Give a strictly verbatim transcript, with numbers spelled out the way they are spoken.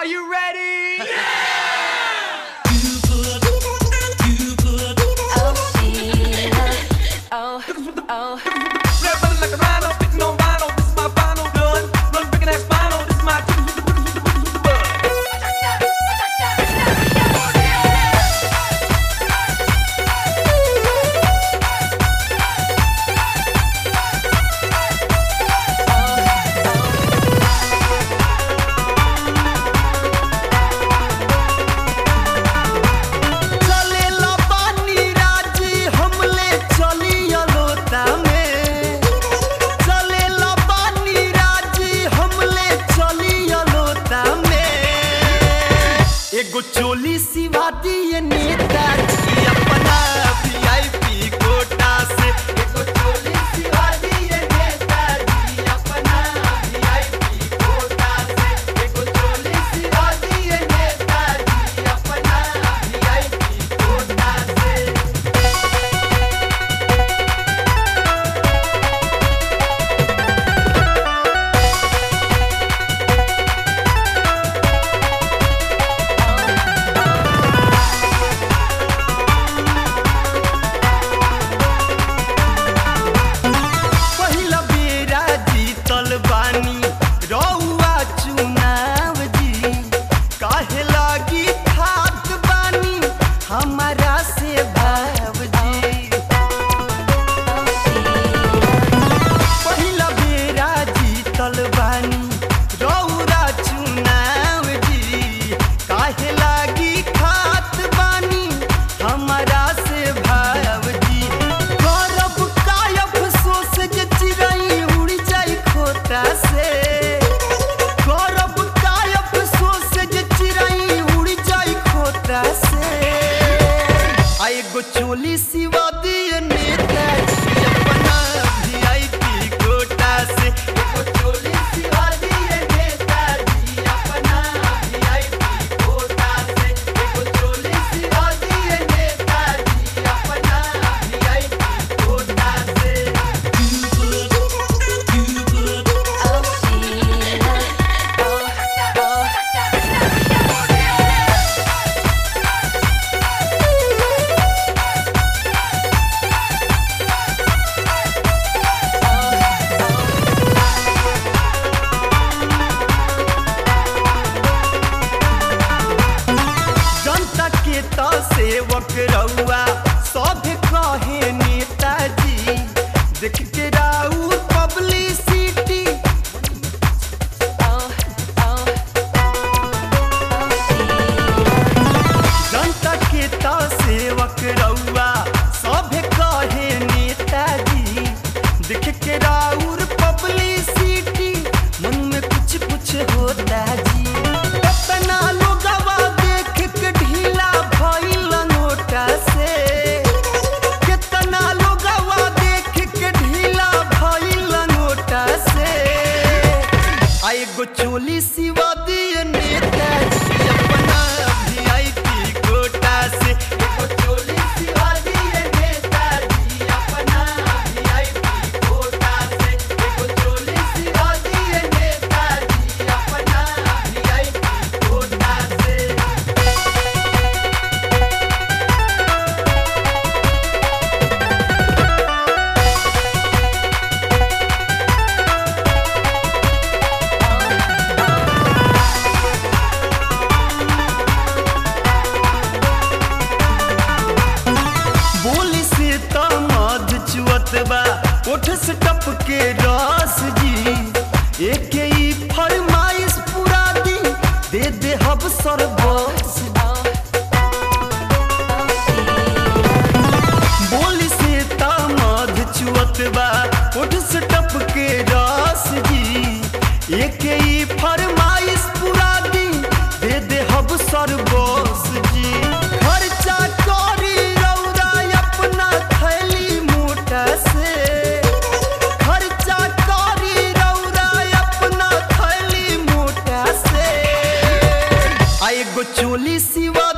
Are you ready? Yeah! You put, you put, Oh, Sheila. Oh, oh. Red button like a rhino, spitting on vinyl. This is my final done. Run breaking that spinal. This is my चोली सिवा दिए नेताजी अपना VIP quota से। एगो चोली सिवा दिए नेताजी अपना वीआईपी कोटा से। एगो चोली सिवा दिए नेताजी अपना वीआईपी कोटा से। चोली सिवा दिए नेताजी अपना वीआईपी कोटा से। एगो चोली सिवा दिए नेताजी अपना वीआईपी कोटा से। एगो चोली सिवा दिए नेताजी अपना वीआईपी कोटा से। you put, you put, Oh, Sheila. Oh, oh. सेवक रउआ सब कहे नेताजी देख के राउर पब्लिसिटी। Oh, oh. जनता के तो सेवक रउआ सब कहे नेताजी देख के राउर पब्लिसिटी। मन में कुछ कुछ होता जी। अपना लोगवा देख के ढीला भइल नोटा से। कितना लोगवा देख के ढीला भइल नोटा से। आ एगो चोली सिवा दिए नेताजी अपना वीआईपी कोटा से। एगो चोली सिवा दिए नेताजी अपना वीआईपी कोटा से। एगो चोली सिवा दिए नेताजी अपना वीआईपी कोटा से। बोली से तो मध चुअत बा ओठ से टप के रस जी। एक ही फरमाइश पूरा दी दे दे हब सरबस। बोली से तो मध चुअत बा ओठ से टप के रस जी। एक ही फरमाइश पूरा दी दे दे हब सरबस जी। खर्चा करी रउरा अपना थैली मोटा से। खर्चा करी रउरा अपना थैली मोटा से। आ एगो चोली सिवा